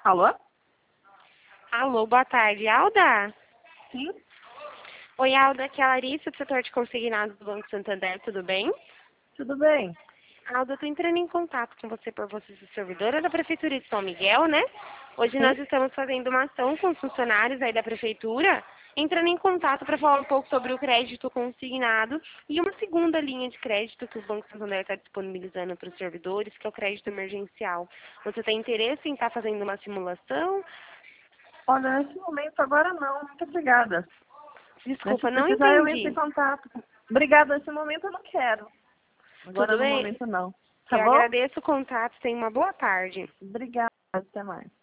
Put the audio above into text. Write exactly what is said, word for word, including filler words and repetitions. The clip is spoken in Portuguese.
Alô? Alô, boa tarde, Alda? Sim? Oi, Alda, aqui é a Larissa, do setor de consignados do Banco Santander, tudo bem? Tudo bem? Alda, eu tô entrando em contato com você por você ser servidora da Prefeitura de São Miguel, né? Hoje Sim? nós estamos fazendo uma ação com os funcionários aí da Prefeitura, entrando em contato para falar um pouco sobre o crédito consignado e uma segunda linha de crédito que o Banco Santander está disponibilizando para os servidores, que é o crédito emergencial. Você tem interesse em estar fazendo uma simulação? Olha, nesse momento agora não, muito obrigada. Mas se Desculpa, não precisar eu entro em entendi. contato. Obrigada, nesse momento eu não quero. Agora Tudo no bem? momento não. Tá Eu bom? agradeço o contato, tenha uma boa tarde. Obrigada, até mais.